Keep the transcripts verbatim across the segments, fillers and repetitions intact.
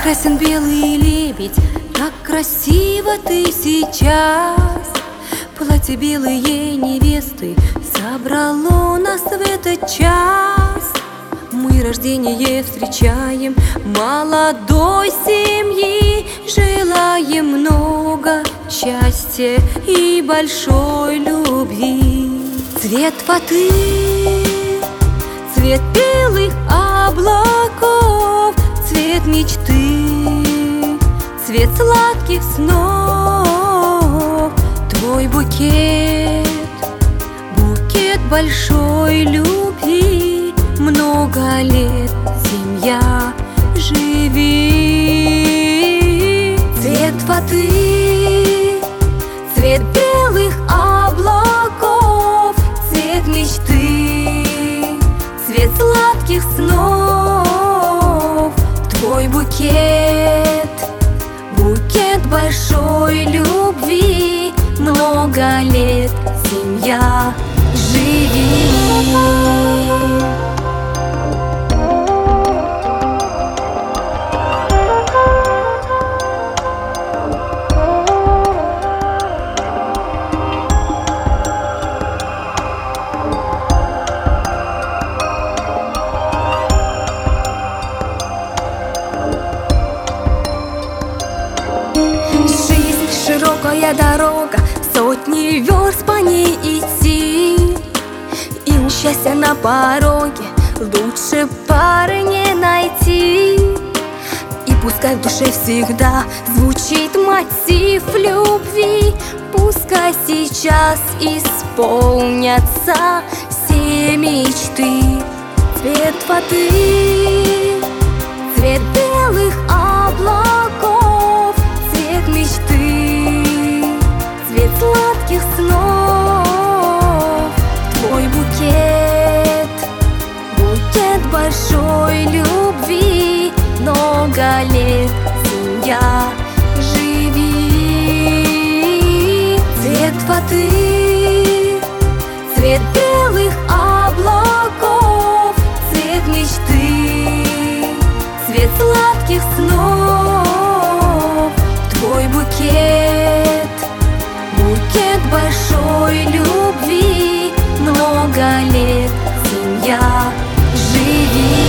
Прекрасен белый лебедь, как красиво ты сейчас. Платье белые невесты собрало нас в этот час. Мы рождение встречаем молодой семьи, желаем много счастья и большой любви. Цвет воды, цвет белых облаков, цвет мечты, цвет сладких снов. Твой букет, букет большой любви. Много лет, семья, живи. Цвет воды, цвет белых облаков, цвет мечты, цвет сладких снов. Твой букет, букет большой любви. Много лет, семья, живи. Широкая дорога, сотни верст по ней идти, и у счастья на пороге лучше пары не найти. И пускай в душе всегда звучит мотив любви, пускай сейчас исполнятся все мечты. Цвет воды, цвет белых облаков, цвет мечты, цвет сладких снов. Твой букет, букет большой любви. Много лет, семья, живи. Цвет воды, цвет белых облаков, цвет мечты, цвет сладких снов. Твой букет, букет большой любви. Много лет, семья, живи.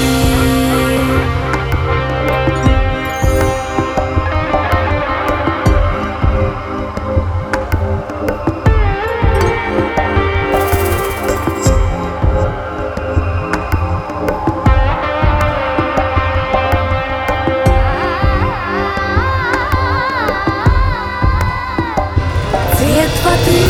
Цвет воды,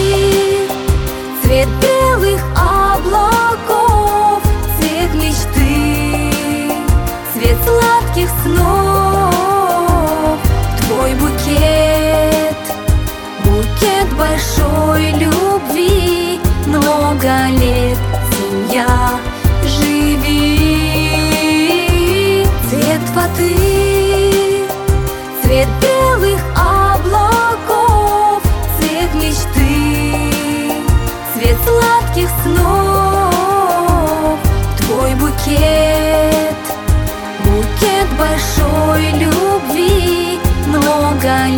цвет белых облаков, цвет мечты, цвет сладких снов. Твой букет, букет большой любви. Много лет, семья, живи. Цвет воды, цвет белых облаков, цвет мечты, цвет сладких снов. Твой букет, букет большой любви. Много